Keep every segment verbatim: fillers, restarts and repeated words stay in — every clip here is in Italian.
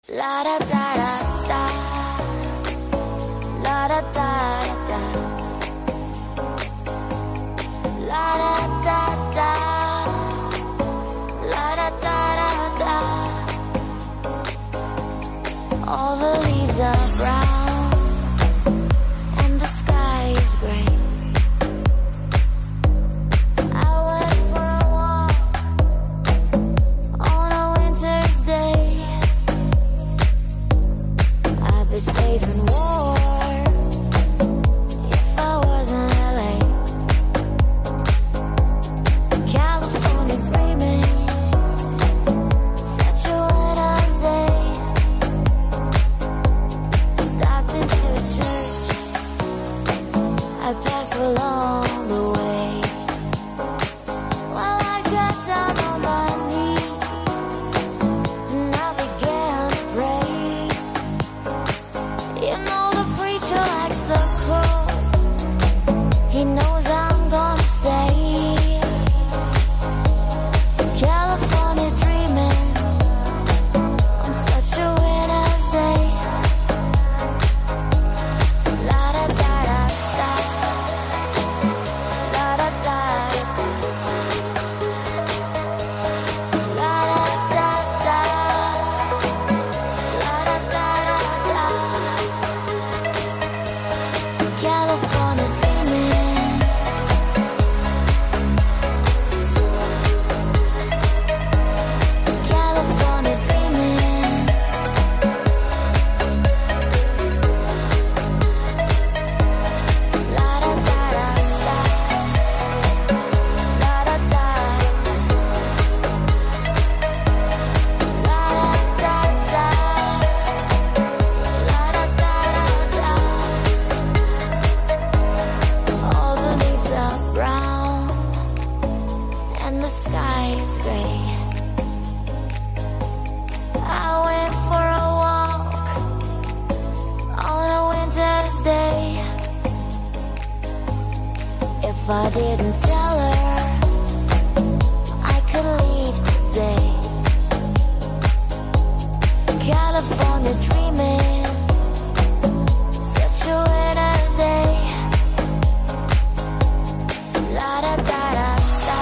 La da da da da, la da da da, la da da da, la da da da. All the leaves are brown and the sky is gray. Safe and warm if I was in L A. California dreaming, such a winter's day. Stopped into a church, I passed along the way. While I got down on my knees and I began to pray. You know the preacher likes the cold. He knows I'm gonna stay. California dreaming on such a winter's day. La da da da da, la da da da, la da da da, la da da da. California dreaming, California dreaming, la da da da da, la da da da, la da da da, la da da da. All the leaves are brown and the sky is gray. I went for a walk on a winter's day. If I didn't tell her I could leave today. California dreaming, such a winter's day. La da da da da,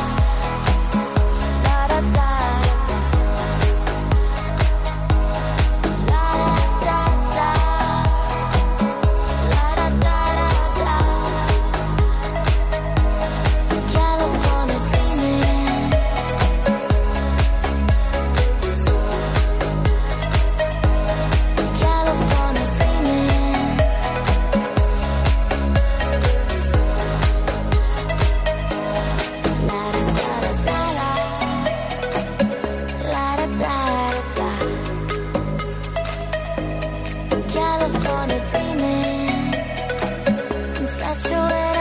la da da da, la da da da, la da da da. California dreaming, California dreaming. La da da da da, la da da da. California dreaming in such a way.